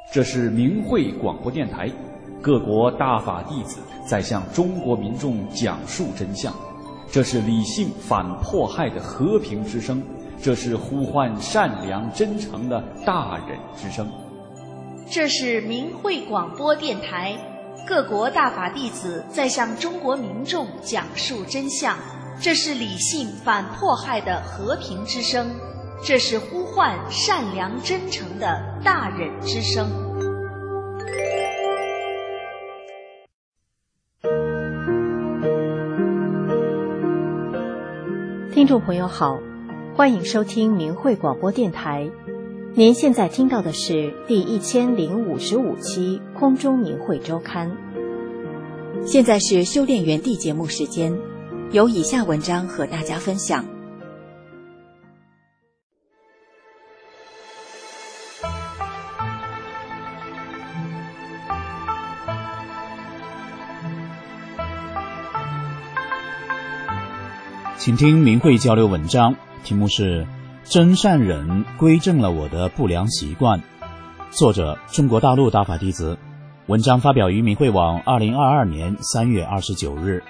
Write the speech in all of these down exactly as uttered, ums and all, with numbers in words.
这是明慧广播电台，各国大法弟子在向中国民众讲述真相。这是理性反迫害的和平之声，这是呼唤善良真诚的大忍之声。 这是明慧广播电台，各国大法弟子在向中国民众讲述真相。这是理性反迫害的和平之声，这是呼唤善良真诚的大忍之声。 听众朋友好，欢迎收听明慧广播电台。您现在听到的是第一千零五十五期空中明慧周刊。现在是修炼园地节目时间，有以下文章和大家分享。 请听明慧交流文章，题目是真善忍归正了我的不良习惯，作者中国大陆大法弟子，文章发表于明慧网二零二二年三月二十九日。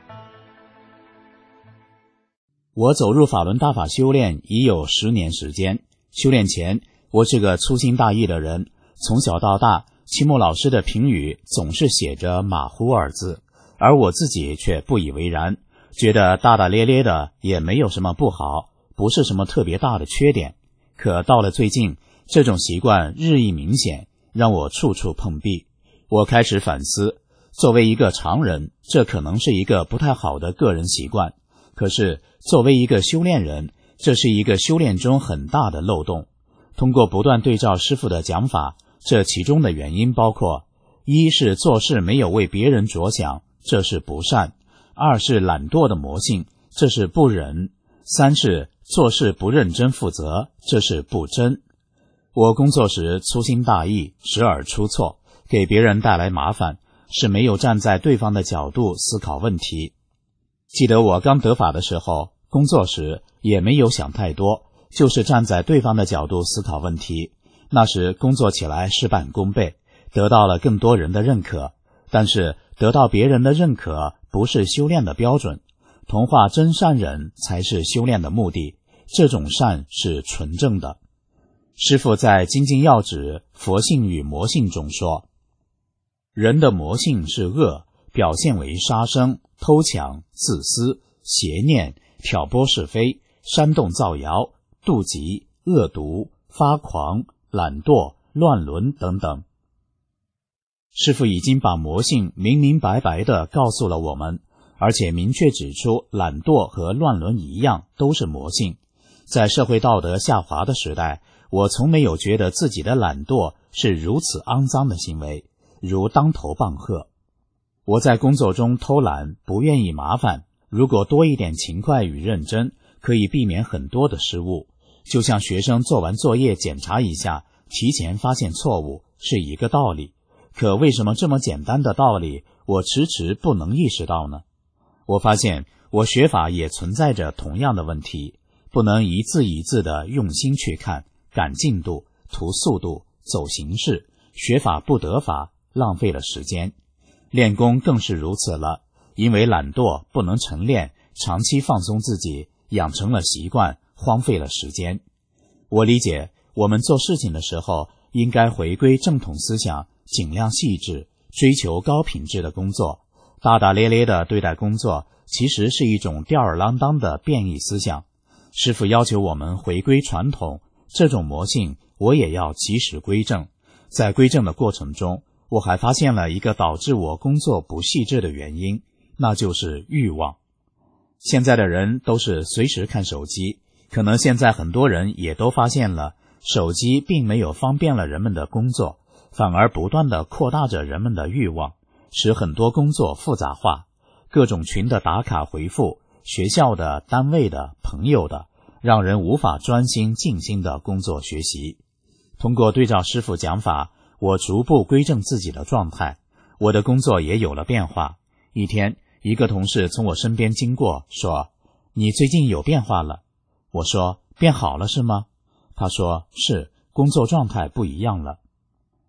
我走入法轮大法修炼已有十年时间，修炼前我是个粗心大意的人，从小到大期末老师的评语总是写着马虎二字，而我自己却不以为然，觉得大大咧咧的也没有什么不好，不是什么特别大的缺点。可到了最近，这种习惯日益明显，让我处处碰壁。我开始反思，作为一个常人，这可能是一个不太好的个人习惯，可是作为一个修炼人，这是一个修炼中很大的漏洞。通过不断对照师父的讲法，这其中的原因包括：一是做事没有为别人着想，这是不善；二是懒惰的魔性，这是不忍；三是做事不认真负责，这是不真。我工作时粗心大意，时而出错，给别人带来麻烦，是没有站在对方的角度思考问题。记得我刚得法的时候，工作时也没有想太多，就是站在对方的角度思考问题。那时工作起来事半功倍，得到了更多人的认可。但是得到别人的认可不是修炼的标准，同化真善忍才是修炼的目的，这种善是纯正的。师父在《精进要旨佛性与魔性》中说，人的魔性是恶，表现为杀生、偷抢、自私、邪念、挑拨是非、煽动造谣、妒忌、恶毒、发狂、懒惰、乱伦等等。师父已经把魔性明明白白地告诉了我们，而且明确指出懒惰和乱伦一样都是魔性。在社会道德下滑的时代，我从没有觉得自己的懒惰是如此肮脏的行为，如当头棒喝。我在工作中偷懒，不愿意麻烦，如果多一点勤快与认真，可以避免很多的失误。就像学生做完作业检查一下，提前发现错误，是一个道理。可为什么这么简单的道理，我迟迟不能意识到呢？我发现我学法也存在着同样的问题，不能一字一字的用心去看，赶进度，图速度，走形式，学法不得法，浪费了时间。练功更是如此了，因为懒惰不能晨练，长期放松自己，养成了习惯，荒废了时间。我理解，我们做事情的时候应该回归正统思想，尽量细致，追求高品质的工作。大大咧咧地对待工作，其实是一种吊儿郎当的变异思想。师父要求我们回归传统，这种魔性我也要及时归正。在归正的过程中，我还发现了一个导致我工作不细致的原因，那就是欲望。现在的人都是随时看手机，可能现在很多人也都发现了，手机并没有方便了人们的工作，反而不断地扩大着人们的欲望，使很多工作复杂化。各种群的打卡回复，学校的、单位的、朋友的，让人无法专心静心的工作学习。通过对照师父讲法，我逐步归正自己的状态，我的工作也有了变化。一天，一个同事从我身边经过，说：“你最近有变化了。”我说：“变好了是吗？”他说：“是，工作状态不一样了。”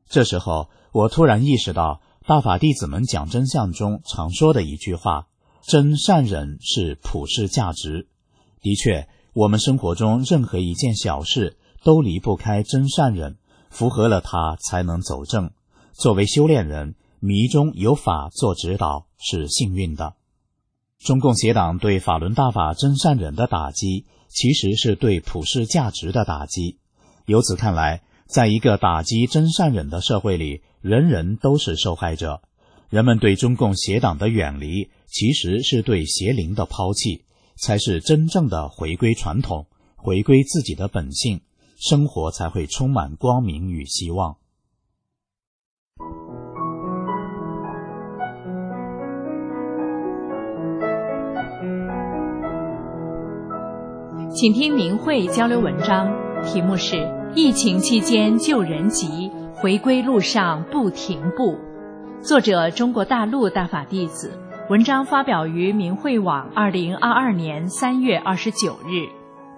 这时候我突然意识到大法弟子们讲真相中常说的一句话，真善忍是普世价值。的确，我们生活中任何一件小事都离不开真善忍，符合了它才能走正。作为修炼人，迷中有法做指导是幸运的。中共邪党对法轮大法真善忍的打击，其实是对普世价值的打击。由此看来，在一个打击真善忍的社会里，人人都是受害者。人们对中共邪党的远离，其实是对邪灵的抛弃，才是真正的回归传统，回归自己的本性，生活才会充满光明与希望。 请听明慧交流文章，题目是疫情期间救人急，回归路上不停步。作者中国大陆大法弟子，文章发表于明慧网二零二二年三月二十九日。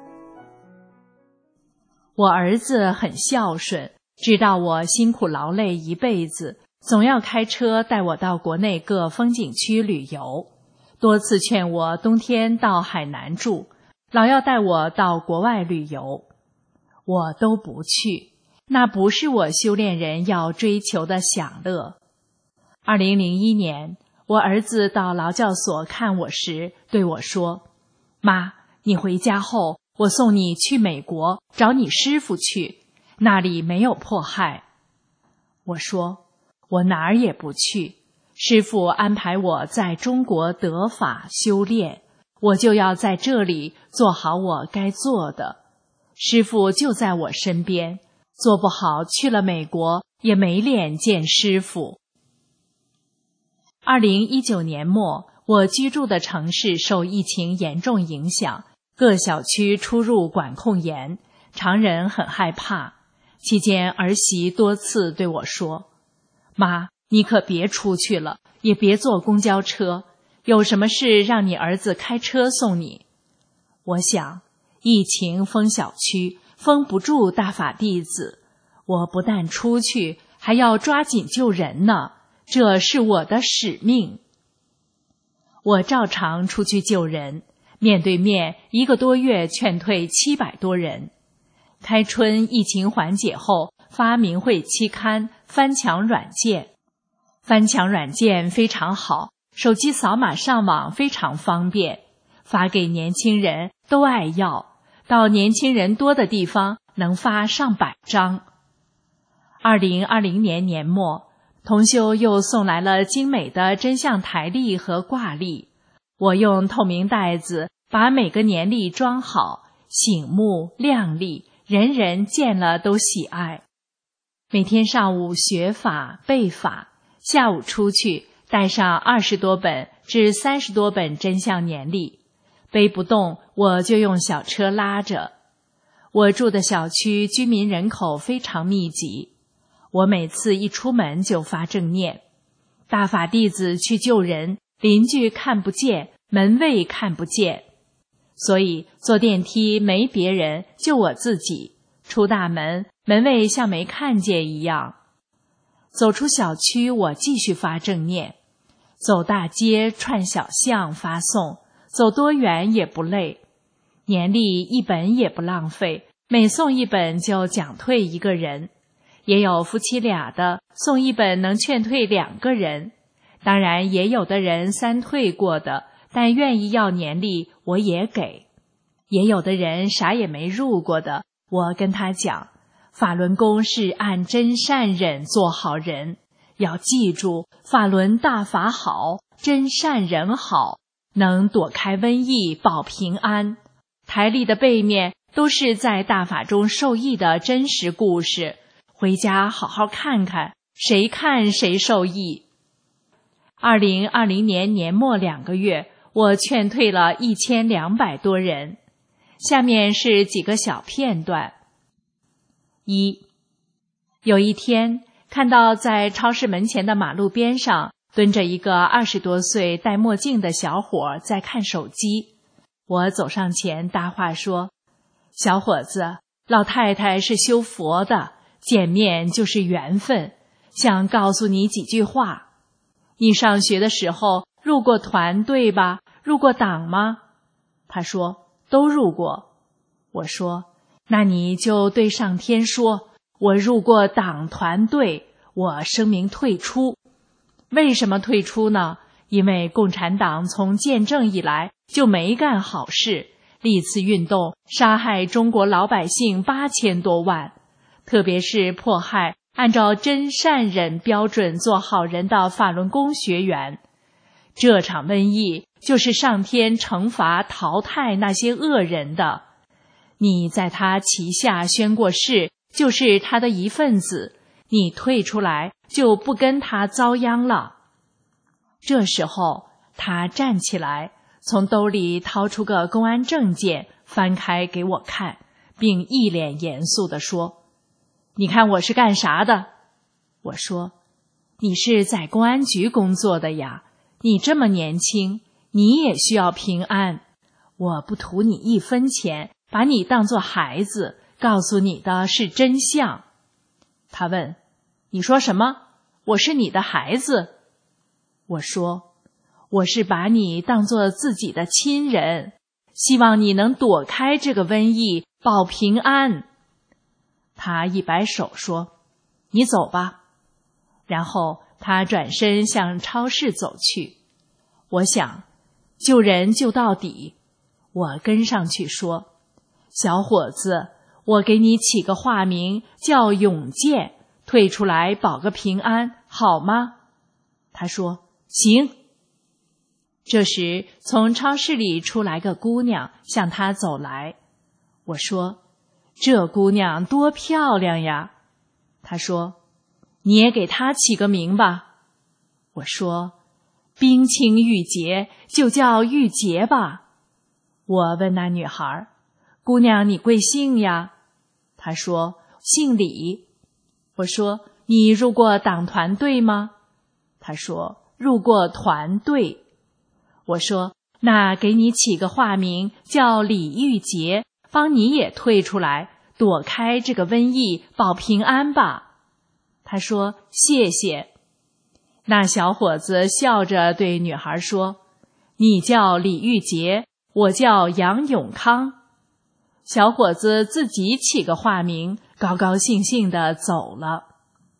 我儿子很孝顺，知道我辛苦劳累一辈子，总要开车带我到国内各风景区旅游，多次劝我冬天到海南住，老要带我到国外旅游，我都不去，那不是我修炼人要追求的享乐。二零零一年，我儿子到劳教所看我时对我说，妈，你回家后，我送你去美国找你师父去，那里没有迫害。我说，我哪儿也不去，师父安排我在中国得法修炼，我就要在这里做好我该做的。师父就在我身边，做不好去了美国也没脸见师父。二零一九年末，我居住的城市受疫情严重影响，各小区出入管控严，常人很害怕。期间儿媳多次对我说，妈，你可别出去了，也别坐公交车，有什么事让你儿子开车送你。我想，疫情封小区，封不住大法弟子，我不但出去，还要抓紧救人呢，这是我的使命。我照常出去救人，面对面一个多月劝退七百多人。开春疫情缓解后，发明慧期刊翻墙软件。翻墙软件非常好，手机扫码上网非常方便，发给年轻人都爱要，到年轻人多的地方能发上百张。二零二零年年末，同修又送来了精美的真相台历和挂历，我用透明袋子把每个年历装好，醒目亮丽，人人见了都喜爱。每天上午学法背法，下午出去带上二十多本至三十多本真相年历，背不动我就用小车拉着。我住的小区居民人口非常密集，我每次一出门就发正念。大法弟子去救人，邻居看不见，门卫看不见，所以坐电梯没别人，就我自己。出大门，门卫像没看见一样。走出小区，我继续发正念。走大街串小巷发送，走多远也不累。年历一本也不浪费，每送一本就奖退一个人。也有夫妻俩的，送一本能劝退两个人。当然也有的人三退过的，但愿意要年历，我也给。也有的人啥也没入过的，我跟他讲，法轮功是按真善忍做好人，要记住法轮大法好，真善忍好，能躲开瘟疫保平安。台历的背面都是在大法中受益的真实故事，回家好好看看，谁看谁受益。二零二零年年末两个月，我劝退了一千两百多人。下面是几个小片段。一，有一天看到在超市门前的马路边上蹲着一个二十多岁戴墨镜的小伙在看手机，我走上前搭话说，小伙子，老太太是修佛的，见面就是缘分， 想告诉你几句话。你上学的时候入过团对吧？入过党吗？他说都入过。我说那你就对上天说，我入过党团队，我声明退出。为什么退出呢？因为共产党从建政以来就没干好事，历次运动杀害中国老百姓八千多万，特别是迫害按照真善忍标准做好人的法轮功学员。这场瘟疫就是上天惩罚淘汰那些恶人的。你在他旗下宣过誓，就是他的一份子，你退出来就不跟他遭殃了。这时候他站起来，从兜里掏出个公安证件，翻开给我看，并一脸严肃地说，你看我是干啥的？我说，你是在公安局工作的呀，你这么年轻，你也需要平安。我不图你一分钱，把你当作孩子，告诉你的是真相。他问，你说什么？我是你的孩子？我说，我是把你当作自己的亲人，希望你能躲开这个瘟疫，保平安。他一摆手说，你走吧。然后他转身向超市走去。我想，救人救到底。我跟上去说，小伙子，我给你起个化名叫永健，退出来保个平安，好吗？他说，行。这时从超市里出来个姑娘，向他走来。我说，这姑娘多漂亮呀。他说，你也给她起个名吧。我说，冰清玉洁，就叫玉洁吧。我问那女孩，姑娘你贵姓呀？她说，姓李。我说，你入过党团队吗？她说，入过团队。我说，那给你起个化名叫李玉洁，帮你也退出来，躲开这个瘟疫，保平安吧。他说，谢谢。那小伙子笑着对女孩说，你叫李玉洁，我叫杨永康。小伙子自己起个化名，高高兴兴地走了。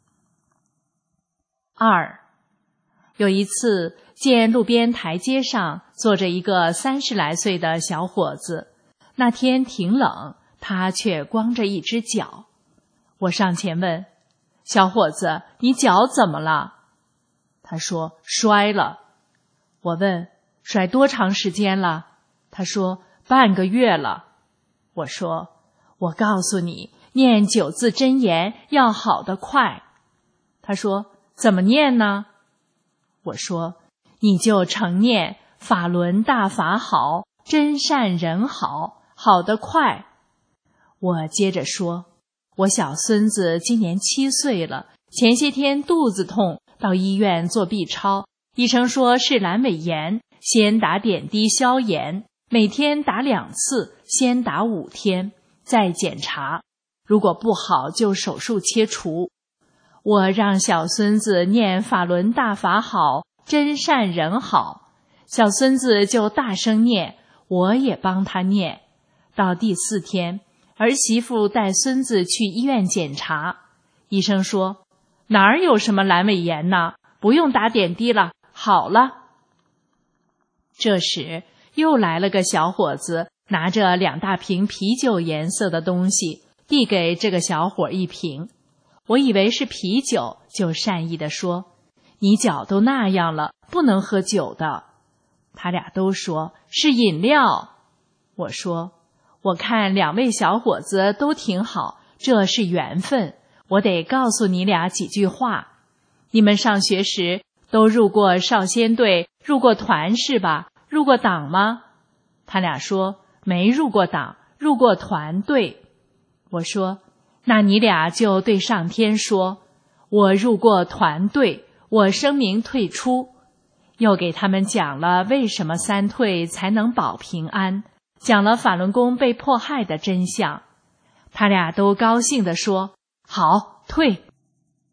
二，有一次见路边台阶上坐着一个三十来岁的小伙子，那天挺冷，他却光着一只脚。我上前问，小伙子，你脚怎么了？他说，摔了。我问，摔多长时间了？他说，半个月了。我说，我告诉你，念九字真言要好得快。他说，怎么念呢？我说，你就常念法轮大法好，真善人好，好得快。我接着说，我小孙子今年七岁了，前些天肚子痛，到医院做 B 超，医生说是阑尾炎，先打点滴消炎，每天打两次，先打五天，再检查，如果不好就手术切除。我让小孙子念法轮大法好，真善人好，小孙子就大声念，我也帮他念。到第四天，儿媳妇带孙子去医院检查，医生说，哪儿有什么阑尾炎呢？不用打点滴了，好了。这时又来了个小伙子，拿着两大瓶啤酒颜色的东西，递给这个小伙一瓶。我以为是啤酒，就善意地说，你脚都那样了，不能喝酒的。他俩都说是饮料。我说，我看两位小伙子都挺好，这是缘分，我得告诉你俩几句话。你们上学时都入过少先队，入过团是吧？入过党吗？他俩说没入过党，入过团队。我说，那你俩就对上天说，我入过团队，我声明退出。又给他们讲了为什么三退才能保平安，讲了法轮功被迫害的真相。他俩都高兴地说，好，退。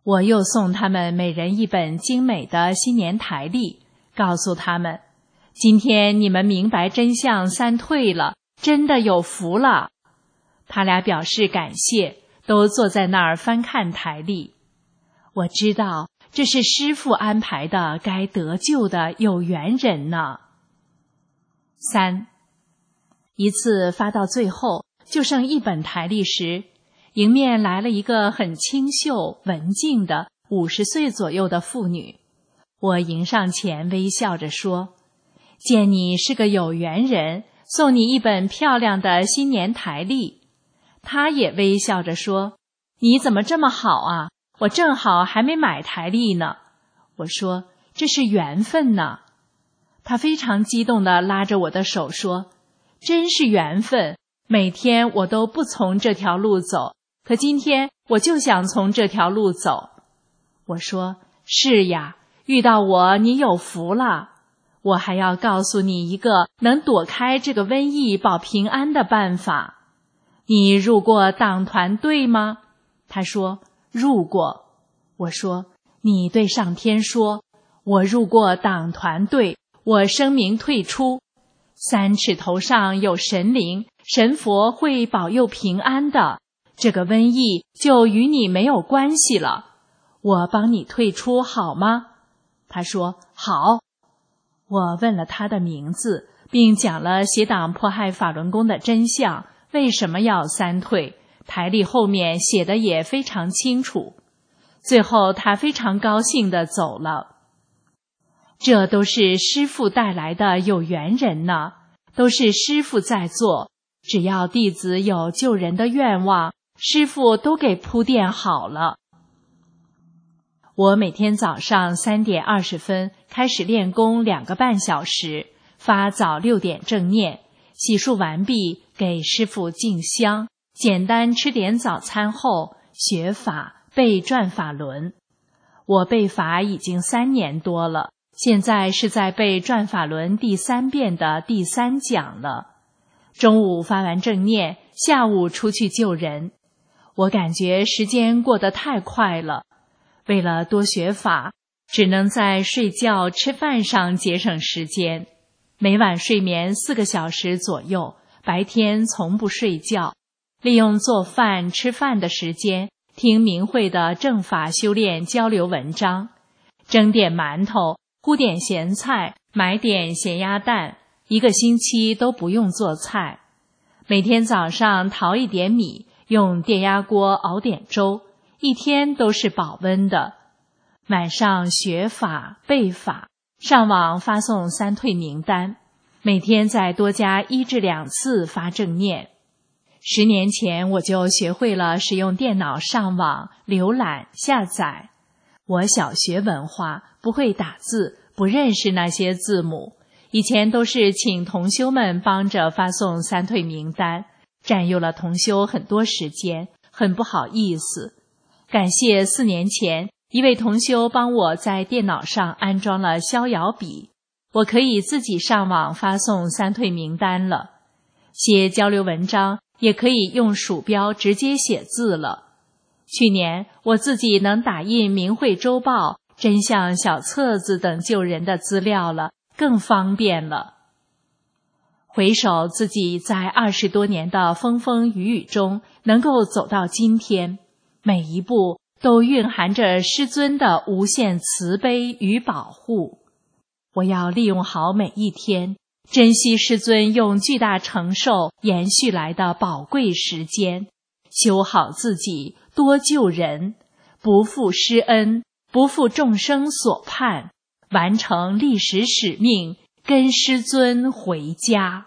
我又送他们每人一本精美的新年台历，告诉他们，今天你们明白真相三退了，真的有福了。他俩表示感谢，都坐在那儿翻看台历。我知道这是师父安排的该得救的有缘人呢。三，一次发到最后就剩一本台历时，迎面来了一个很清秀文静的五十岁左右的妇女。我迎上前微笑着说，见你是个有缘人，送你一本漂亮的新年台历。她也微笑着说，你怎么这么好啊，我正好还没买台历呢。我说，这是缘分呢。她非常激动地拉着我的手说，真是缘分，每天我都不从这条路走，可今天我就想从这条路走。我说，是呀，遇到我你有福了。我还要告诉你一个能躲开这个瘟疫保平安的办法。你入过党团队吗？他说，入过。我说，你对上天说，我入过党团队，我声明退出。三尺头上有神灵，神佛会保佑平安的，这个瘟疫就与你没有关系了。我帮你退出好吗？他说，好。我问了他的名字，并讲了邪党迫害法轮功的真相，为什么要三退，台历后面写的也非常清楚。最后他非常高兴地走了。这都是师父带来的有缘人呢，都是师父在做，只要弟子有救人的愿望，师父都给铺垫好了。我每天早上三点二十分开始练功两个半小时，发早六点正念，洗漱完毕给师父敬香，简单吃点早餐后学法背转法轮。我背法已经三年多了，现在是在背转法轮第三遍的第三讲了。中午发完正念，下午出去救人。我感觉时间过得太快了。为了多学法，只能在睡觉吃饭上节省时间，每晚睡眠四个小时左右，白天从不睡觉，利用做饭吃饭的时间听明慧的正法修炼交流文章，蒸点馒头，烀点咸菜，买点咸鸭蛋，一个星期都不用做菜。每天早上淘一点米，用电压锅熬点粥，一天都是保温的。晚上学法背法，上网发送三退名单，每天再多加一至两次发正念。十年前我就学会了使用电脑上网浏览下载。我小学文化，不会打字，不认识那些字母，以前都是请同修们帮着发送三退名单，占用了同修很多时间，很不好意思。感谢四年前一位同修帮我在电脑上安装了逍遥笔，我可以自己上网发送三退名单了。写交流文章也可以用鼠标直接写字了。去年我自己能打印明慧周报、真相小册子等救人的资料了，更方便了。回首自己在二十多年的风风雨雨中能够走到今天，每一步都蕴含着师尊的无限慈悲与保护。我要利用好每一天，珍惜师尊用巨大承受延续来的宝贵时间，修好自己，多救人，不负师恩，不负众生所盼，完成历史使命，跟师尊回家。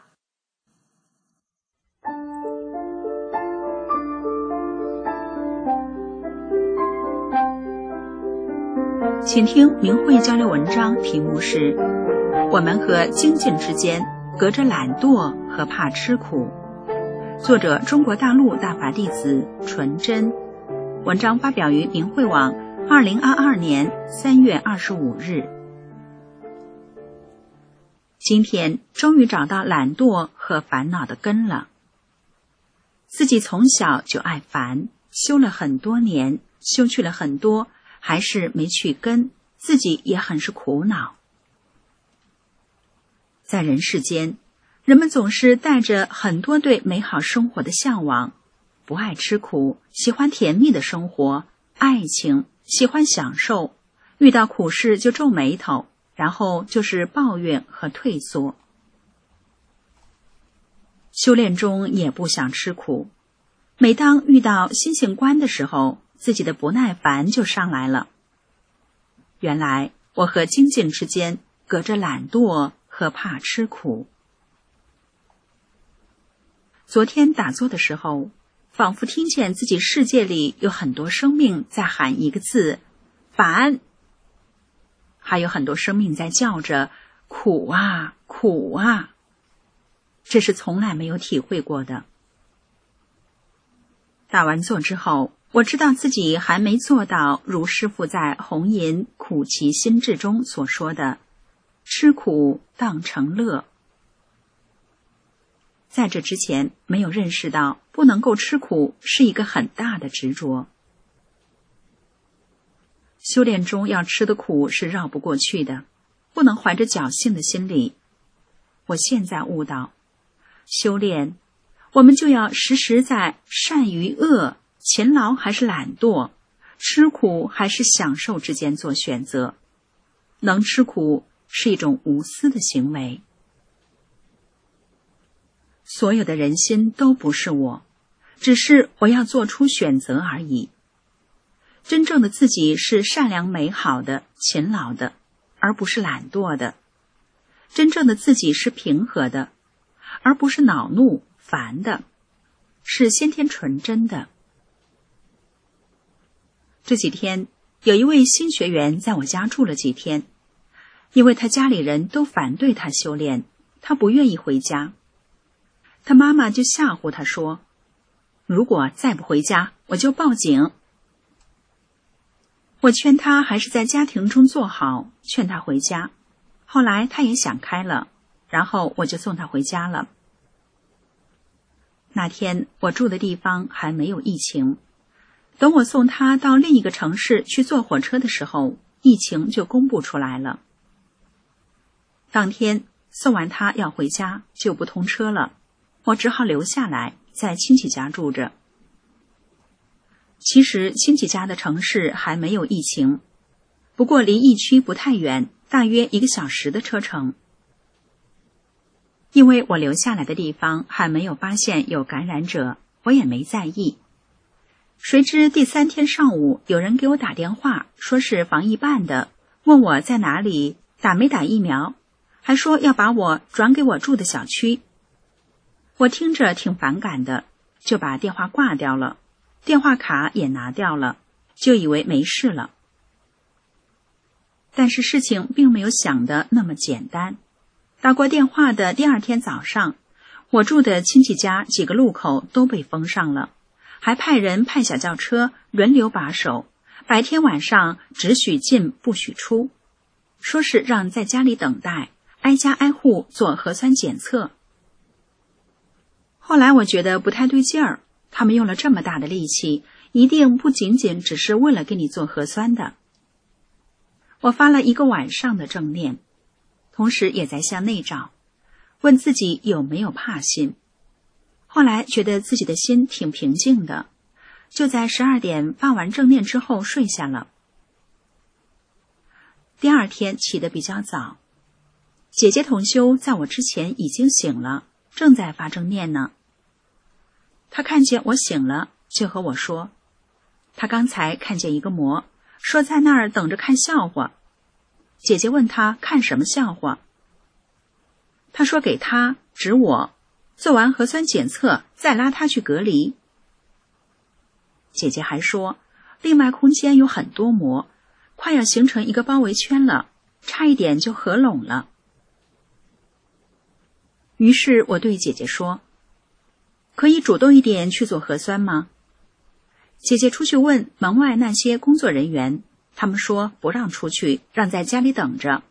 请听明慧交流文章，题目是我们和精进之间隔着懒惰和怕吃苦，作者中国大陆大法弟子纯真，文章发表于明慧网二零二二年三月二十五日。今天终于找到懒惰和烦恼的根了。自己从小就爱烦，修了很多年，修去了很多还是没去跟，自己也很是苦恼。在人世间，人们总是带着很多对美好生活的向往，不爱吃苦，喜欢甜蜜的生活，爱情，喜欢享受，遇到苦事就皱眉头，然后就是抱怨和退缩。修炼中也不想吃苦，每当遇到心性关的时候，自己的不耐烦就上来了。原来我和精进之间隔着懒惰和怕吃苦。昨天打坐的时候，仿佛听见自己世界里有很多生命在喊一个字烦，还有很多生命在叫着苦啊苦啊，这是从来没有体会过的。打完坐之后，我知道自己还没做到如师父在《红银苦其心志》中所说的吃苦当成乐。在这之前没有认识到不能够吃苦是一个很大的执着。修炼中要吃的苦是绕不过去的，不能怀着侥幸的心理。我现在悟到，修炼我们就要时时在善与恶、勤劳还是懒惰、吃苦还是享受之间做选择。能吃苦是一种无私的行为。所有的人心都不是我，只是我要做出选择而已。真正的自己是善良美好的、勤劳的，而不是懒惰的。真正的自己是平和的，而不是恼怒、烦的，是先天纯真的。这几天，有一位新学员在我家住了几天，因为他家里人都反对他修炼，他不愿意回家。他妈妈就吓唬他说，如果再不回家，我就报警。我劝他还是在家庭中做好，劝他回家。后来他也想开了，然后我就送他回家了。那天我住的地方还没有疫情，等我送他到另一个城市去坐火车的时候，疫情就公布出来了。当天送完他要回家就不通车了，我只好留下来在亲戚家住着。其实亲戚家的城市还没有疫情，不过离疫区不太远，大约一个小时的车程。因为我留下来的地方还没有发现有感染者，我也没在意。谁知第三天上午有人给我打电话，说是防疫办的，问我在哪里，打没打疫苗，还说要把我转给我住的小区。我听着挺反感的，就把电话挂掉了，电话卡也拿掉了，就以为没事了。但是事情并没有想的那么简单。打过电话的第二天早上，我住的亲戚家几个路口都被封上了，还派人派小轿车轮流把守，白天晚上只许进不许出，说是让在家里等待，挨家挨户做核酸检测。后来我觉得不太对劲儿，他们用了这么大的力气，一定不仅仅只是为了给你做核酸的。我发了一个晚上的正念，同时也在向内找，问自己有没有怕心。后来觉得自己的心挺平静的，就在十二点发完正念之后睡下了。第二天起得比较早，姐姐同修在我之前已经醒了，正在发正念呢。她看见我醒了，就和我说，她刚才看见一个魔，说在那儿等着看笑话。姐姐问她看什么笑话，她说给她指我，做完核酸检测再拉她去隔离。姐姐还说，另外空间有很多魔，快要形成一个包围圈了，差一点就合拢了。于是我对姐姐说，可以主动一点去做核酸吗？姐姐出去问门外那些工作人员，他们说不让出去，让在家里等着。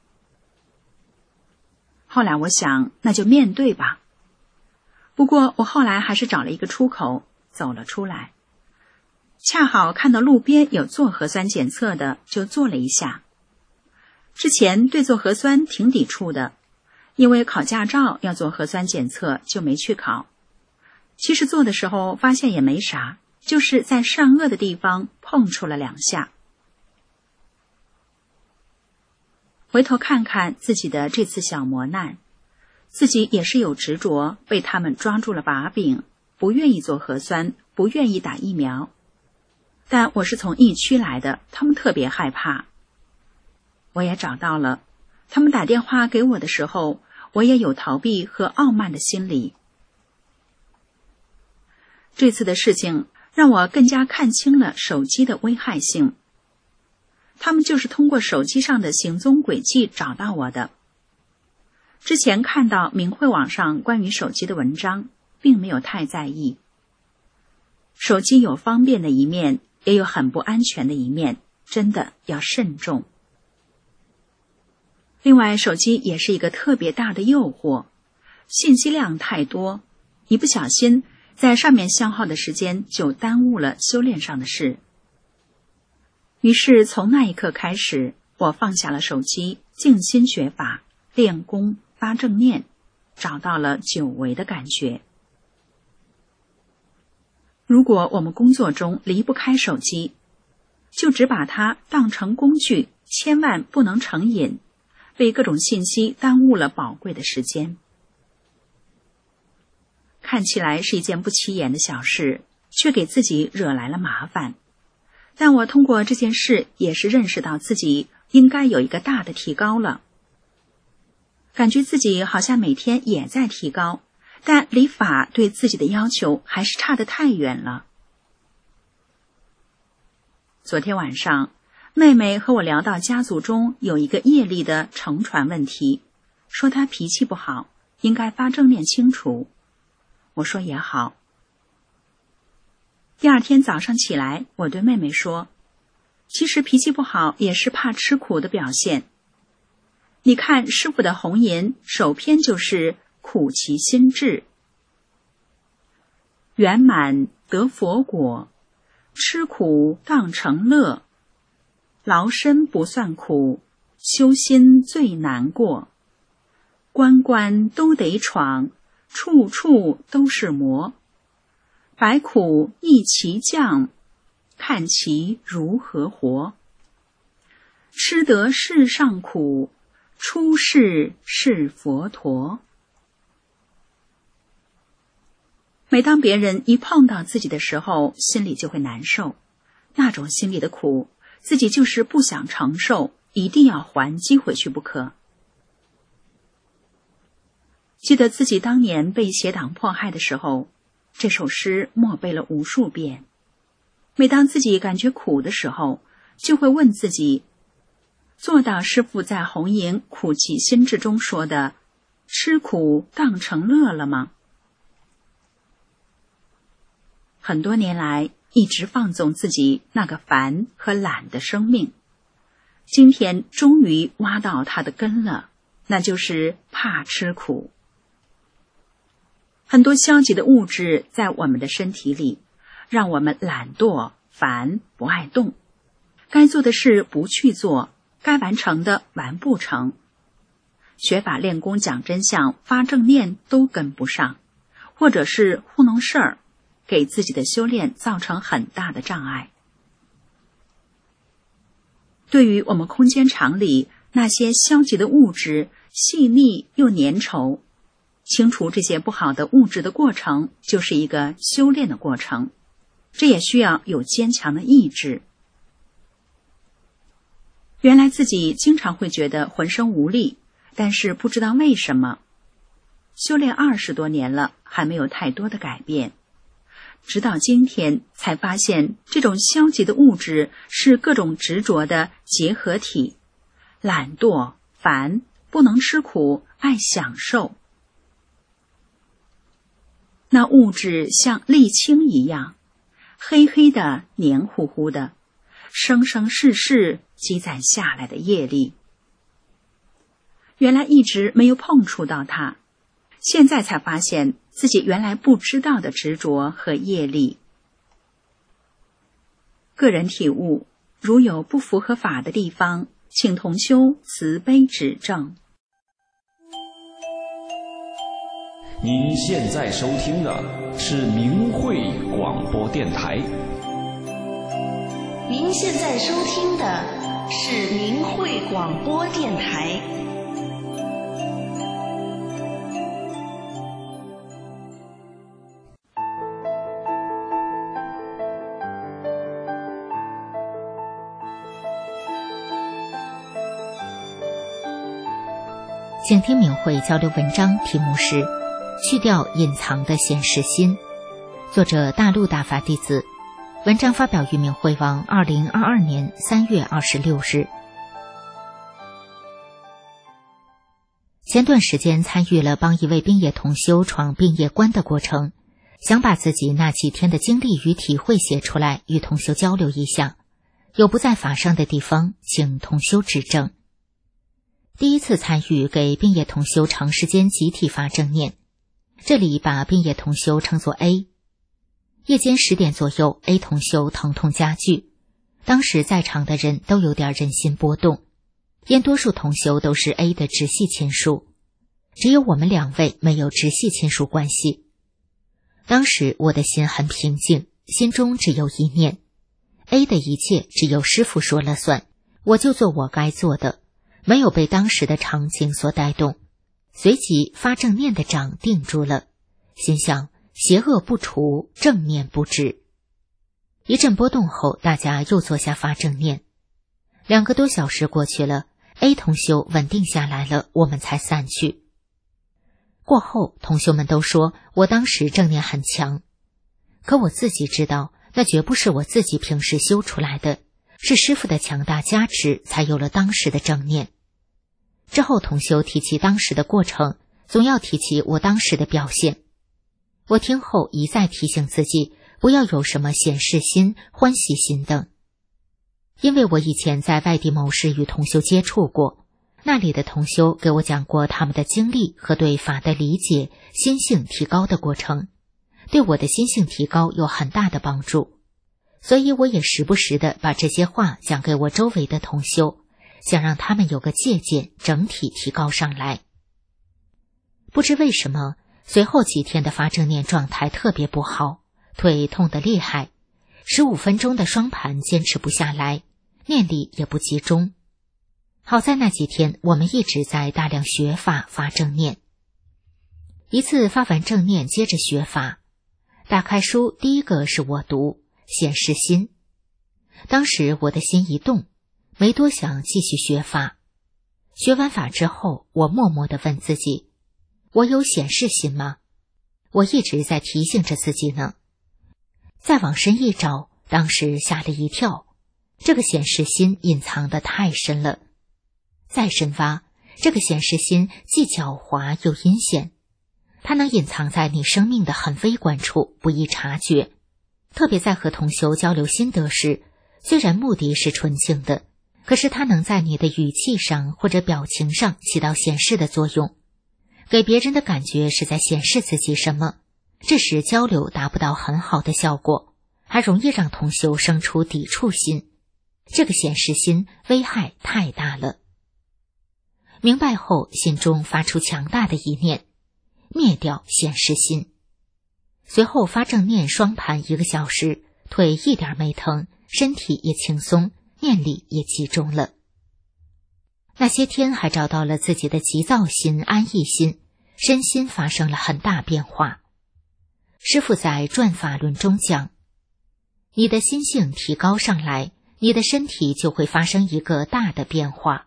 后来我想，那就面对吧。不过我后来还是找了一个出口，走了出来。 恰好看到路边有做核酸检测的，就做了一下。之前对做核酸挺抵触的，因为考驾照要做核酸检测，就没去考。其实做的时候发现也没啥，就是在上颚的地方碰触了两下。回头看看自己的这次小磨难，自己也是有执着，被他们抓住了把柄，不愿意做核酸，不愿意打疫苗。但我是从疫区来的，他们特别害怕。我也找到了，他们打电话给我的时候，我也有逃避和傲慢的心理。这次的事情让我更加看清了手机的危害性。他们就是通过手机上的行踪轨迹找到我的。之前看到明慧网上关于手机的文章，并没有太在意。手机有方便的一面，也有很不安全的一面，真的要慎重。另外，手机也是一个特别大的诱惑，信息量太多，一不小心在上面消耗的时间就耽误了修炼上的事。于是从那一刻开始，我放下了手机，静心学法，练功，发正念，找到了久违的感觉。如果我们工作中离不开手机，就只把它当成工具，千万不能成瘾，被各种信息耽误了宝贵的时间。看起来是一件不起眼的小事，却给自己惹来了麻烦。但我通过这件事也是认识到自己应该有一个大的提高了。感觉自己好像每天也在提高，但离法对自己的要求还是差得太远了。昨天晚上，妹妹和我聊到家族中有一个业力的承传问题，说她脾气不好，应该发正念清除。我说也好。第二天早上起来，我对妹妹说，其实脾气不好也是怕吃苦的表现。你看师父的红银首篇就是苦其心志，圆满得佛果，吃苦当成乐，劳身不算苦，修心最难过，关关都得闯，处处都是磨，百苦一齐降，看其如何活。吃得世上苦，出世是佛陀。每当别人一碰到自己的时候，心里就会难受，那种心里的苦，自己就是不想承受，一定要还击回去不可。记得自己当年被邪党迫害的时候，这首诗默背了无数遍。每当自己感觉苦的时候，就会问自己，做到师父在红银苦其心志中说的吃苦当成乐了吗？很多年来一直放纵自己那个烦和懒的生命，今天终于挖到它的根了，那就是怕吃苦。很多消极的物质在我们的身体里，让我们懒惰、烦、不爱动。该做的事不去做，该完成的完不成。学法练功讲真相发正念都跟不上，或者是糊弄事儿，给自己的修炼造成很大的障碍。对于我们空间场里那些消极的物质，细腻又粘稠，清除这些不好的物质的过程，就是一个修炼的过程，这也需要有坚强的意志。原来自己经常会觉得浑身无力，但是不知道为什么。修炼二十多年了，还没有太多的改变。直到今天才发现，这种消极的物质是各种执着的结合体，懒惰、烦、不能吃苦、爱享受。那物质像沥青一样，黑黑的、黏糊糊的，生生世世积攒下来的业力。原来一直没有碰触到它，现在才发现自己原来不知道的执着和业力。 个人体悟，如有不符合法的地方，请同修慈悲指正。 您现在收听的是明慧广播电台。 您现在收听的是明慧广播电台。 请听明慧交流文章，题目是去掉隐藏的显示心，作者大陆大法弟子，文章发表于明慧网二零二二年三月二十六日。前段时间参与了帮一位病业同修闯病业关的过程，想把自己那几天的经历与体会写出来，与同修交流一下，有不在法上的地方，请同修指正。第一次参与给病业同修长时间集体发正念，这里把病业同修称作 A。 夜间十点左右 A 同修疼痛加剧，当时在场的人都有点人心波动，因多数同修都是 A 的直系亲属，只有我们两位没有直系亲属关系。当时我的心很平静，心中只有一念， A 的一切只有师父说了算，我就做我该做的，没有被当时的场景所带动。随即发正念的掌定住了，心想邪恶不除，正念不止。一阵波动后，大家又坐下发正念。两个多小时过去了， A 同修稳定下来了，我们才散去。过后同修们都说我当时正念很强，可我自己知道那绝不是我自己平时修出来的，是师父的强大加持才有了当时的正念。之后同修提起当时的过程，总要提起我当时的表现。我听后一再提醒自己不要有什么显示心、欢喜心等。因为我以前在外地某市与同修接触过，那里的同修给我讲过他们的经历和对法的理解、心性提高的过程，对我的心性提高有很大的帮助。所以我也时不时地把这些话讲给我周围的同修，想让他们有个借鉴，整体提高上来。不知为什么，随后几天的发正念状态特别不好，腿痛得厉害，十五分钟的双盘坚持不下来，念力也不集中。好在那几天我们一直在大量学法发正念。一次发完正念接着学法，打开书，第一个是我读显示心。当时我的心一动，没多想继续学法。学完法之后，我默默地问自己，我有显示心吗？我一直在提醒着自己呢。再往深一找，当时吓了一跳，这个显示心隐藏得太深了。再深挖，这个显示心既狡猾又阴险，它能隐藏在你生命的很微观处，不易察觉。特别在和同修交流心得时，虽然目的是纯净的，可是它能在你的语气上或者表情上起到显示的作用，给别人的感觉是在显示自己什么，这时交流达不到很好的效果，还容易让同修生出抵触心。这个显示心危害太大了。明白后，心中发出强大的一念，灭掉显示心。随后发正念双盘一个小时，腿一点没疼，身体也轻松，念力也集中了。那些天还找到了自己的急躁心、安逸心，身心发生了很大变化。师父在转法论中讲，你的心性提高上来，你的身体就会发生一个大的变化。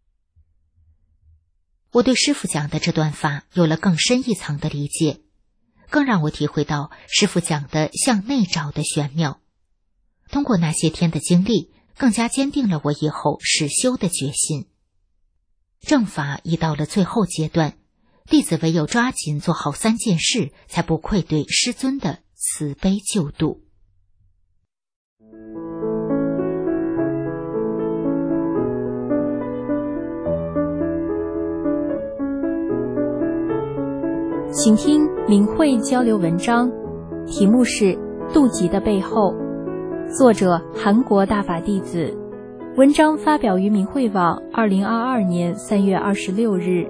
我对师父讲的这段法有了更深一层的理解，更让我体会到师父讲的向内找的玄妙。通过那些天的经历，更加坚定了我以后实修的决心。正法已到了最后阶段，弟子唯有抓紧做好三件事，才不愧对师尊的慈悲救度。 请听明慧交流文章，题目是《妒忌的背后》， 作者韩国大法弟子，文章发表于明慧网，二零二二年三月二十六日。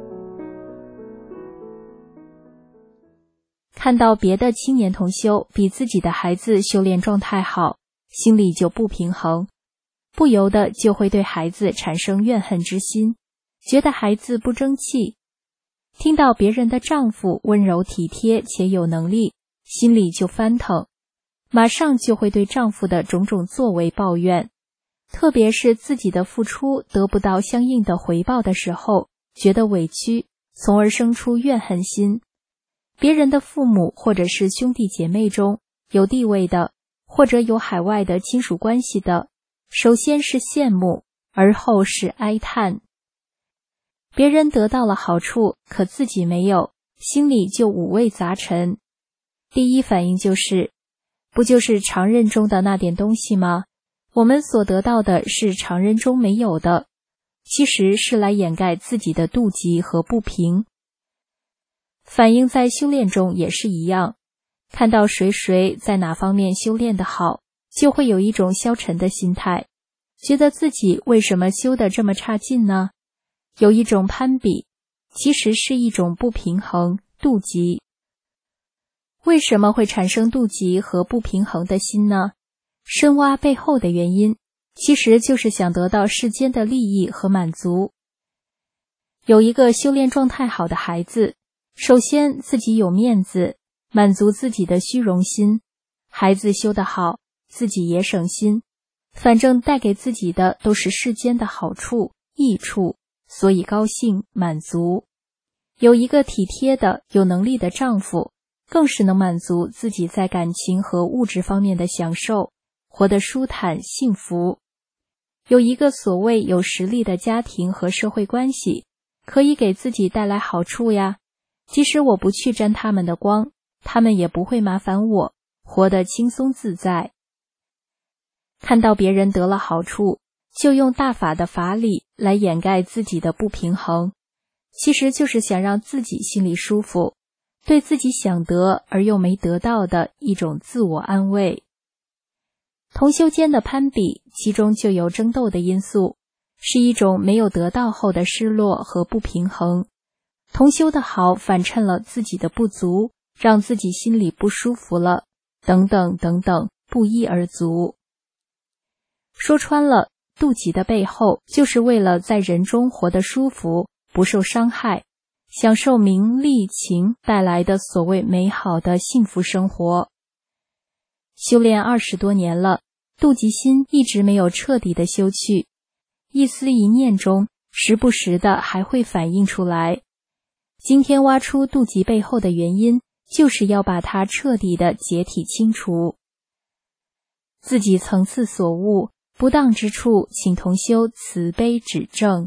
看到别的青年同修比自己的孩子修炼状态好，心里就不平衡，不由得就会对孩子产生怨恨之心，觉得孩子不争气。听到别人的丈夫温柔体贴且有能力，心里就翻腾，马上就会对丈夫的种种作为抱怨，特别是自己的付出得不到相应的回报的时候，觉得委屈，从而生出怨恨心。别人的父母或者是兄弟姐妹中有地位的，或者有海外的亲属关系的，首先是羡慕，而后是哀叹。别人得到了好处，可自己没有，心里就五味杂陈。第一反应就是，不就是常人中的那点东西吗？我们所得到的是常人中没有的，其实是来掩盖自己的妒忌和不平。反映在修炼中也是一样，看到谁谁在哪方面修炼得好，就会有一种消沉的心态，觉得自己为什么修得这么差劲呢？有一种攀比，其实是一种不平衡、妒忌。为什么会产生妒忌和不平衡的心呢？深挖背后的原因，其实就是想得到世间的利益和满足。有一个修炼状态好的孩子，首先自己有面子，满足自己的虚荣心，孩子修得好，自己也省心，反正带给自己的都是世间的好处、益处，所以高兴满足。有一个体贴的、有能力的丈夫，更是能满足自己在感情和物质方面的享受，活得舒坦幸福。有一个所谓有实力的家庭和社会关系，可以给自己带来好处呀。即使我不去沾他们的光，他们也不会麻烦我，活得轻松自在。看到别人得了好处，就用大法的法理来掩盖自己的不平衡，其实就是想让自己心里舒服，对自己想得而又没得到的一种自我安慰。同修间的攀比，其中就有争斗的因素，是一种没有得到后的失落和不平衡。同修的好反衬了自己的不足，让自己心里不舒服了，等等等等，不一而足。说穿了，妒忌的背后就是为了在人中活得舒服，不受伤害，享受名利情带来的所谓美好的幸福生活。修炼二十多年了，妒忌心一直没有彻底的修去，一思一念中时不时的还会反映出来。今天挖出妒忌背后的原因，就是要把它彻底的解体清除。自己层次所悟，不当之处，请同修慈悲指正。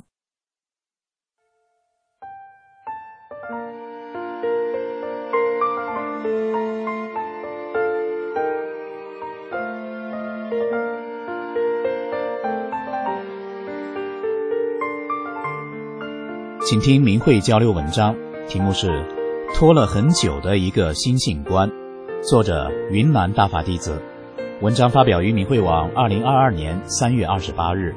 请听明慧交流文章，题目是拖了很久的一个心性观，作者云南大法弟子，文章发表于明慧网二零二二年三月二十八日。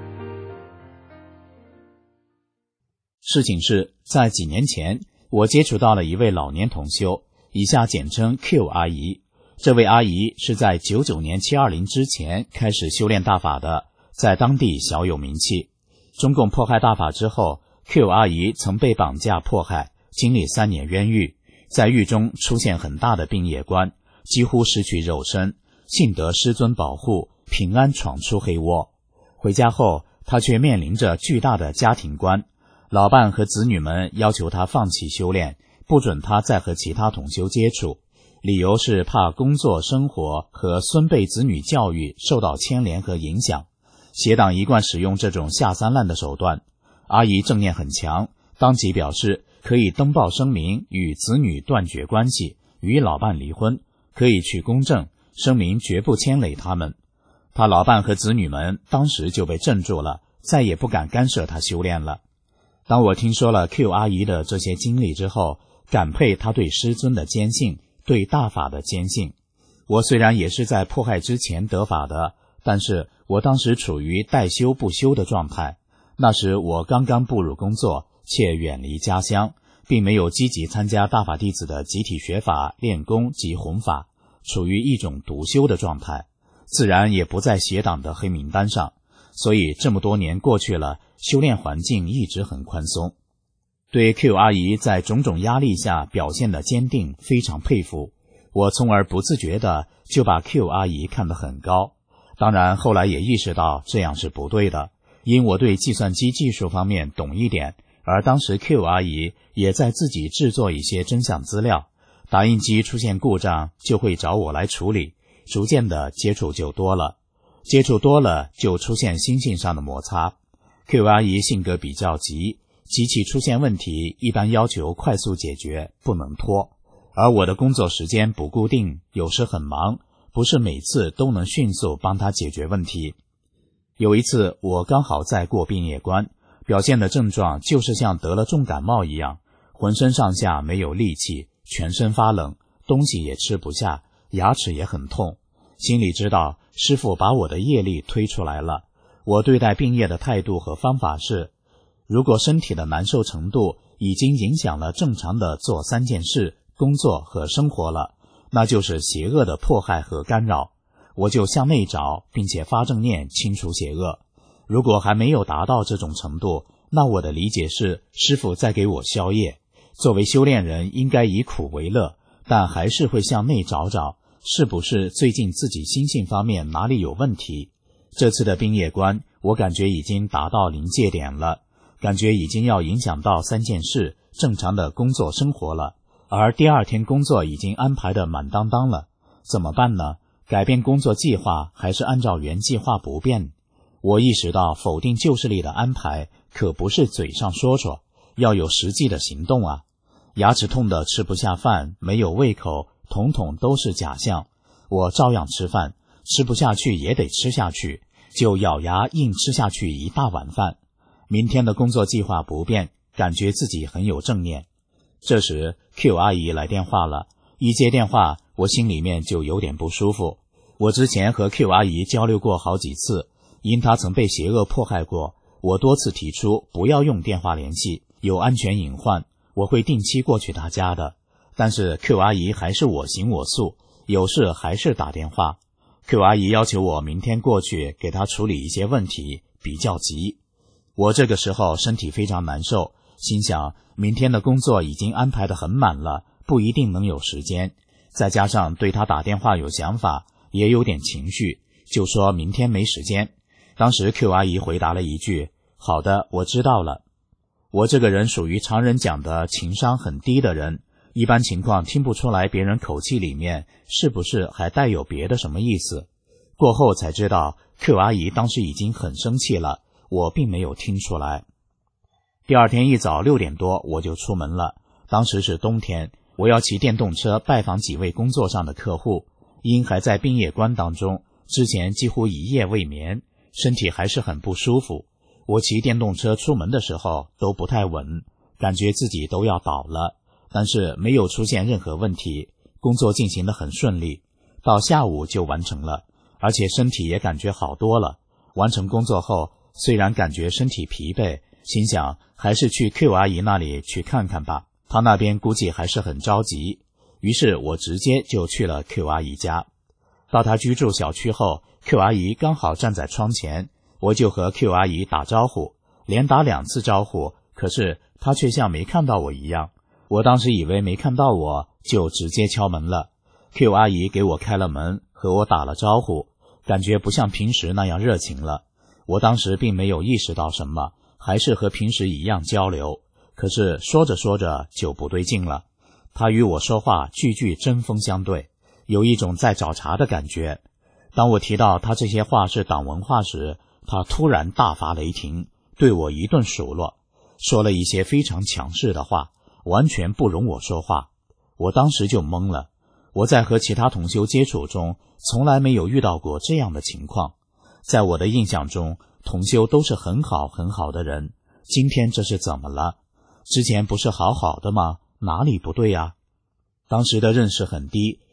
事情是，在几年前，我接触到了一位老年同修，以下简称 Q 阿姨。这位阿姨是在九九年七二零之前开始修炼大法的，在当地小有名气。中共迫害大法之后， Q 阿姨曾被绑架迫害，经历三年冤狱，在狱中出现很大的病业观，几乎失去肉身，幸得师尊保护，平安闯出黑窝。回家后，他却面临着巨大的家庭观，老伴和子女们要求他放弃修炼，不准他再和其他同修接触，理由是怕工作生活和孙辈子女教育受到牵连和影响。邪党一贯使用这种下三滥的手段。阿姨正念很强，当即表示可以登报声明与子女断绝关系，与老伴离婚，可以去公证，声明绝不牵累他们。他老伴和子女们当时就被镇住了，再也不敢干涉他修炼了。当我听说了 Q 阿姨的这些经历之后，感佩她对师尊的坚信，对大法的坚信。 我虽然也是在迫害之前得法的，但是我当时处于待修不修的状态。那时我刚刚步入工作，且远离家乡，并没有积极参加大法弟子的集体学法、练功及弘法，处于一种独修的状态，自然也不在邪党的黑名单上。所以这么多年过去了，修炼环境一直很宽松。对 Q 阿姨在种种压力下表现的坚定非常佩服，我从而不自觉地就把 Q 阿姨看得很高。当然后来也意识到这样是不对的，因我对计算机技术方面懂一点，而当时 Q 阿姨也在自己制作一些真相资料，打印机出现故障就会找我来处理，逐渐的接触就多了，接触多了就出现心性上的摩擦。 Q 阿姨性格比较急，机器出现问题一般要求快速解决，不能拖，而我的工作时间不固定，有时很忙，不是每次都能迅速帮她解决问题。有一次我刚好在过病业关，表现的症状就是像得了重感冒一样，浑身上下没有力气，全身发冷，东西也吃不下，牙齿也很痛。心里知道师父把我的业力推出来了。我对待病业的态度和方法是，如果身体的难受程度已经影响了正常的做三件事、工作和生活了，那就是邪恶的迫害和干扰，我就向内找，并且发正念清除邪恶。如果还没有达到这种程度，那我的理解是师父在给我消业。作为修炼人应该以苦为乐，但还是会向内找找，是不是最近自己心性方面哪里有问题。这次的病业关我感觉已经达到临界点了，感觉已经要影响到三件事，正常的工作生活了，而第二天工作已经安排的满当当了。怎么办呢？改变工作计划还是按照原计划不变？我意识到否定旧势力的安排可不是嘴上说说，要有实际的行动啊。牙齿痛的吃不下饭，没有胃口，统统都是假象。我照样吃饭，吃不下去也得吃下去，就咬牙硬吃下去一大碗饭。明天的工作计划不变，感觉自己很有正念。这时 Q 阿姨来电话了，一接电话我心里面就有点不舒服。我之前和 Q 阿姨交流过好几次，因她曾被邪恶迫害过，我多次提出不要用电话联系，有安全隐患，我会定期过去她家的。但是 Q 阿姨还是我行我素，有事还是打电话。 Q 阿姨要求我明天过去给她处理一些问题，比较急。我这个时候身体非常难受，心想明天的工作已经安排得很满了，不一定能有时间，再加上对她打电话有想法，也有点情绪，就说明天没时间。当时 Q 阿姨回答了一句，好的，我知道了。我这个人属于常人讲的情商很低的人，一般情况听不出来别人口气里面是不是还带有别的什么意思。过后才知道 Q 阿姨当时已经很生气了，我并没有听出来。第二天一早六点多我就出门了，当时是冬天，我要骑电动车拜访几位工作上的客户，因还在病业关当中，之前几乎一夜未眠，身体还是很不舒服。我骑电动车出门的时候都不太稳，感觉自己都要倒了，但是没有出现任何问题，工作进行得很顺利，到下午就完成了，而且身体也感觉好多了。完成工作后，虽然感觉身体疲惫，心想还是去 Q 阿姨那里去看看吧，她那边估计还是很着急。于是我直接就去了 Q 阿姨家。到她居住小区后， Q 阿姨刚好站在窗前，我就和 Q 阿姨打招呼，连打两次招呼，可是她却像没看到我一样。我当时以为没看到我，就直接敲门了。 Q 阿姨给我开了门，和我打了招呼，感觉不像平时那样热情了。我当时并没有意识到什么，还是和平时一样交流，可是说着说着就不对劲了。她与我说话句句针锋相对，有一种在找茬的感觉。当我提到她这些话是党文化时，她突然大发雷霆，对我一顿数落，说了一些非常强势的话，完全不容我说话。我当时就懵了，我在和其他同修接触中从来没有遇到过这样的情况。在我的印象中，同修都是很好很好的人，今天这是怎么了？之前不是好好的吗？哪里不对啊？当时的认识很低，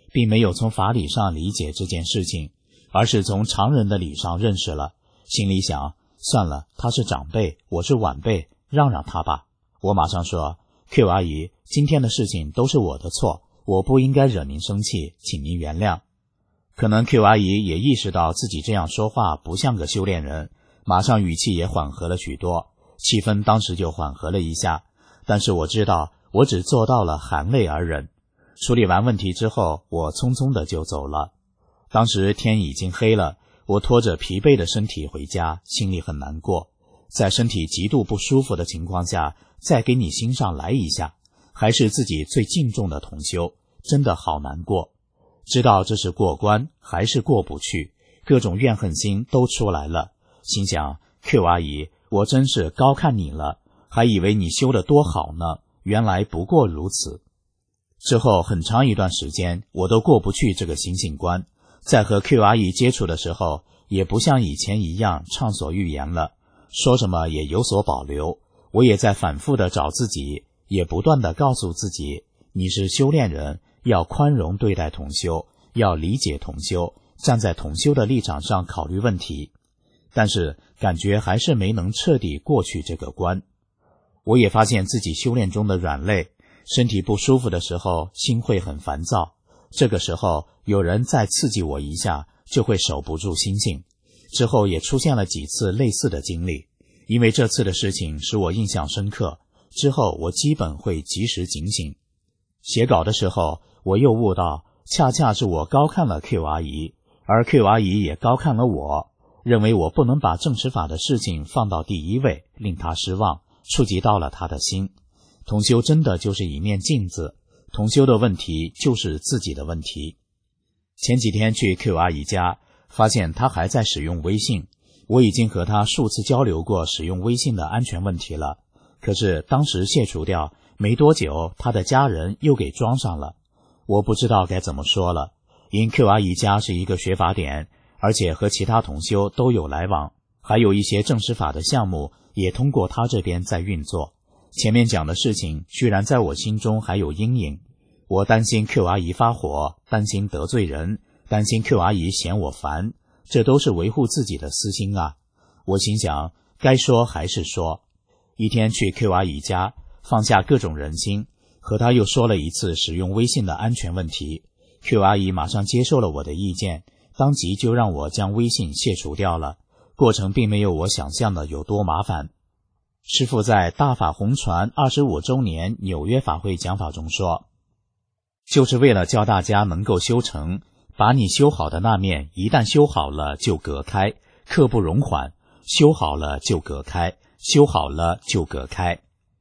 并没有从法理上理解这件事情，而是从常人的理上认识了，心里想，算了，他是长辈，我是晚辈，让让他吧。我马上说， Q 阿姨，今天的事情都是我的错，我不应该惹您生气，请您原谅。可能 Q 阿姨也意识到自己这样说话不像个修炼人，马上语气也缓和了许多，气氛当时就缓和了一下。但是我知道，我只做到了含泪而忍。处理完问题之后，我匆匆的就走了。当时天已经黑了，我拖着疲惫的身体回家，心里很难过。在身体极度不舒服的情况下，再给你心上来一下，还是自己最敬重的同修，真的好难过。知道这是过关，还是过不去，各种怨恨心都出来了。心想， Q 阿姨，我真是高看你了，还以为你修得多好呢，原来不过如此。之后很长一段时间，我都过不去这个心性关。在和 Q 阿姨接触的时候，也不像以前一样畅所欲言了，说什么也有所保留。我也在反复的找自己，也不断的告诉自己，你是修炼人，要宽容对待同修，要理解同修，站在同修的立场上考虑问题。但是感觉还是没能彻底过去这个关。我也发现自己修炼中的软肋，身体不舒服的时候心会很烦躁，这个时候有人再刺激我一下，就会守不住心性。之后也出现了几次类似的经历，因为这次的事情使我印象深刻，之后我基本会及时警醒。写稿的时候，我又悟到，恰恰是我高看了 Q 阿姨，而 Q 阿姨也高看了我，认为我不能把正实法的事情放到第一位，令她失望，触及到了她的心。同修真的就是一面镜子，同修的问题就是自己的问题。前几天去 Q 阿姨家，发现她还在使用微信，我已经和她数次交流过使用微信的安全问题了，可是当时卸除掉，没多久她的家人又给装上了。我不知道该怎么说了，因 Q 阿姨家是一个学法点，而且和其他同修都有来往，还有一些正实法的项目也通过她这边在运作。前面讲的事情居然在我心中还有阴影，我担心 Q 阿姨发火，担心得罪人，担心 Q 阿姨嫌我烦，这都是维护自己的私心啊。我心想，该说还是说。一天去 Q 阿姨家，放下各种人心，和她又说了一次使用微信的安全问题。 Q 阿姨马上接受了我的意见，当即就让我将微信卸除掉了，过程并没有我想象的有多麻烦。师父在大法红传二十五周年纽约法会讲法中说，就是为了教大家能够修成，把你修好的那面一旦修好了就隔开，刻不容缓，修好了就隔开，修好了就隔开。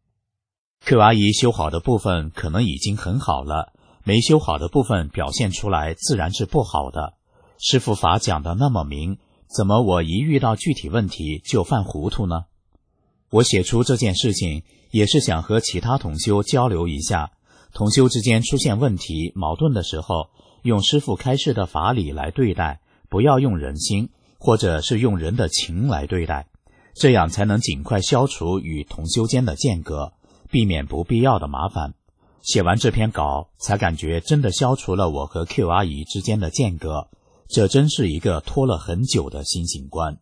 Q 阿姨修好的部分可能已经很好了，没修好的部分表现出来自然是不好的。师父法讲得那么明，怎么我一遇到具体问题就犯糊涂呢？我写出这件事情也是想和其他同修交流一下，同修之间出现问题矛盾的时候，用师父开示的法理来对待，不要用人心或者是用人的情来对待，这样才能尽快消除与同修间的间隔，避免不必要的麻烦。写完这篇稿，才感觉真的消除了我和 Q 阿姨之间的间隔，这真是一个拖了很久的心性关。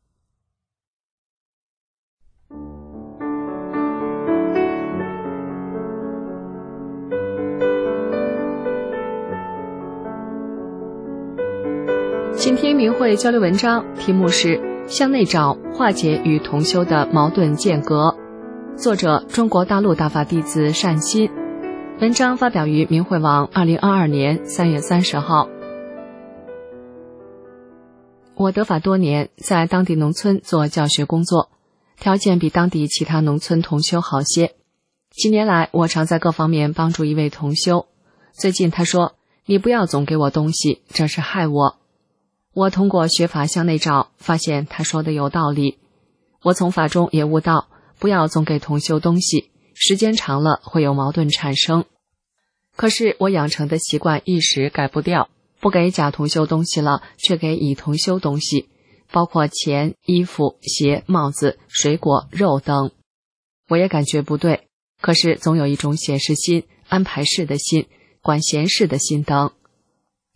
请听明慧交流文章，题目是向内找，化解与同修的矛盾间隔，作者中国大陆大法弟子善心。文章发表于明慧网二零二二年三月三十号。我得法多年，在当地农村做教学工作，条件比当地其他农村同修好些。几年来，我常在各方面帮助一位同修。最近他说，你不要总给我东西，这是害我。我通过学法向内找，发现他说的有道理。我从法中也悟到，不要总给同修东西，时间长了会有矛盾产生。可是我养成的习惯一时改不掉，不给假同修东西了，却给乙同修东西，包括钱、衣服、鞋、帽子、水果、肉等。我也感觉不对，可是总有一种显示心、安排事的心、管闲事的心等。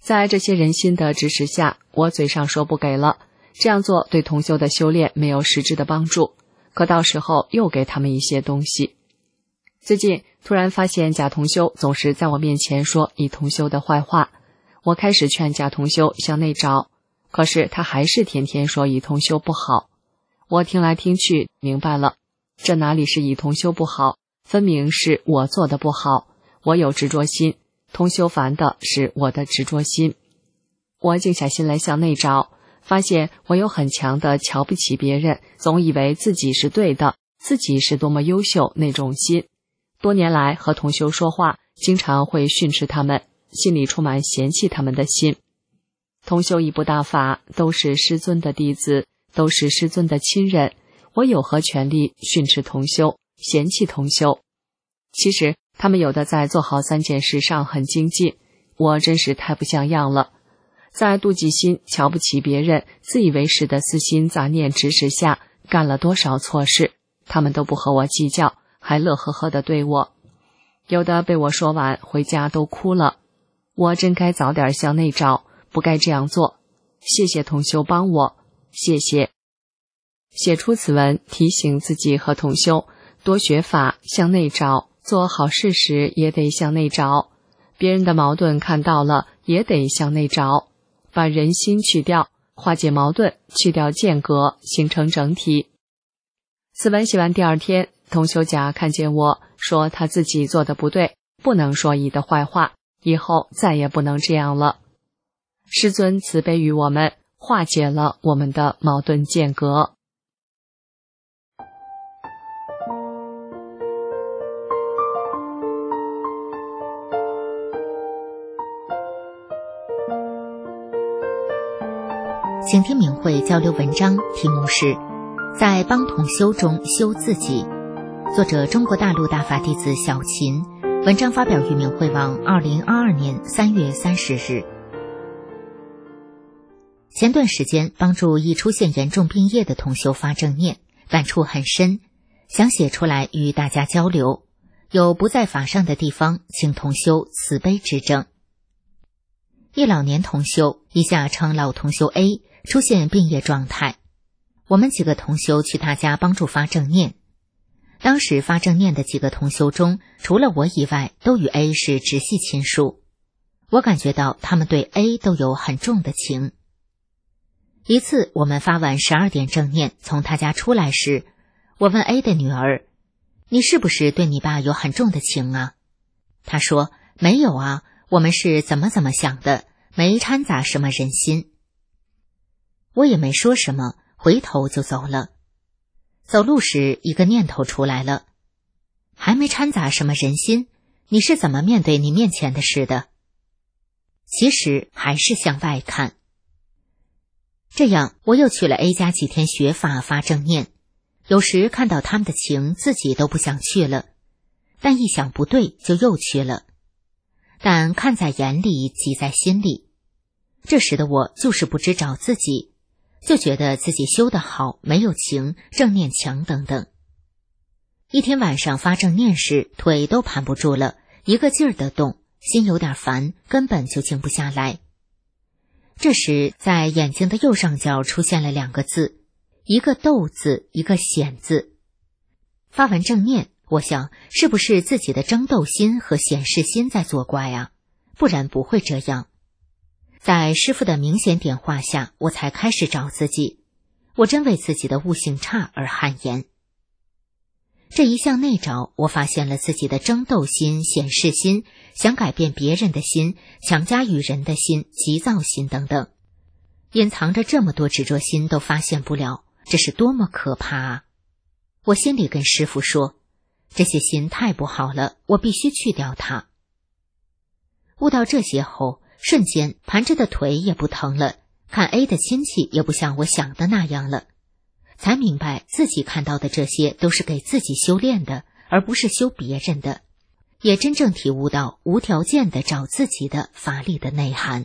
在这些人心的指使下，我嘴上说不给了，这样做对同修的修炼没有实质的帮助，可到时候又给他们一些东西。最近突然发现贾同修总是在我面前说乙同修的坏话，我开始劝贾同修向内找，可是他还是天天说乙同修不好。我听来听去明白了，这哪里是乙同修不好，分明是我做的不好，我有执着心，同修烦的是我的执着心。我静下心来向内找，发现我有很强的瞧不起别人，总以为自己是对的，自己是多么优秀那种心。多年来和同修说话，经常会训斥他们，心里充满嫌弃他们的心。同修一部大法，都是师尊的弟子，都是师尊的亲人，我有何权利训斥同修，嫌弃同修？其实他们有的在做好三件事上很精进，我真是太不像样了。在妒忌心、瞧不起别人、自以为是的私心杂念指使下，干了多少错事，他们都不和我计较，还乐呵呵地对我。有的被我说完回家都哭了，我真该早点向内找，不该这样做。谢谢同修帮我，谢谢。写出此文提醒自己和同修多学法，向内找，做好事时也得向内找，别人的矛盾看到了也得向内找，把人心去掉，化解矛盾，去掉间隔，形成整体。此文写完第二天，同修甲看见我，说他自己做的不对，不能说乙的坏话，以后再也不能这样了。师尊慈悲于我们，化解了我们的矛盾间隔。 请听明慧交流文章，题目是在帮同修中修自己，作者中国大陆大法弟子小琴，文章发表于明慧网二零二二年三月三十日。前段时间帮助易出现严重病业的同修发正念，感触很深，想写出来与大家交流，有不在法上的地方，请同修慈悲指正。一老年同修，以下称老同修 A， 出现病业状态，我们几个同修去他家帮助发正念。当时发正念的几个同修中，除了我以外，都与 A 是直系亲属，我感觉到他们对 A 都有很重的情。一次我们发完十二点正念，从他家出来时，我问 A 的女儿，你是不是对你爸有很重的情啊？她说没有啊，我们是怎么怎么想的，没掺杂什么人心。我也没说什么，回头就走了。走路时一个念头出来了，还没掺杂什么人心，你是怎么面对你面前的事的？其实还是向外看。这样我又去了 A 家几天学法发正念，有时看到他们的情自己都不想去了，但一想不对就又去了，但看在眼里急在心里。这时的我就是不知找自己，就觉得自己修得好，没有情，正念强等等。一天晚上发正念时，腿都盘不住了，一个劲儿地动，心有点烦，根本就静不下来。这时在眼睛的右上角出现了两个字，一个斗字，一个显字。发完正念，我想是不是自己的争斗心和显示心在作怪啊？不然不会这样。在师父的明显点化下，我才开始找自己，我真为自己的悟性差而汗颜。这一向内找，我发现了自己的争斗心、显示心、想改变别人的心、强加于人的心、急躁心等等，隐藏着这么多执着心都发现不了，这是多么可怕啊！我心里跟师父说，这些心太不好了，我必须去掉它。悟到这些后，瞬间盘着的腿也不疼了，看 A 的亲戚也不像我想的那样了，才明白自己看到的这些都是给自己修炼的，而不是修别人的，也真正体悟到无条件的找自己的法力的内涵。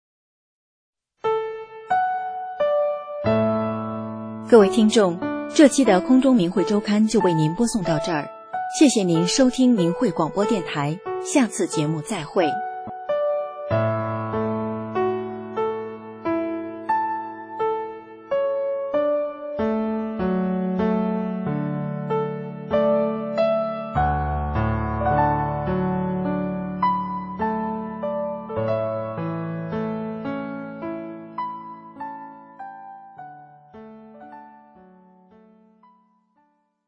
各位听众，这期的空中明慧周刊就为您播送到这儿，谢谢您收听明慧广播电台，下次节目再会。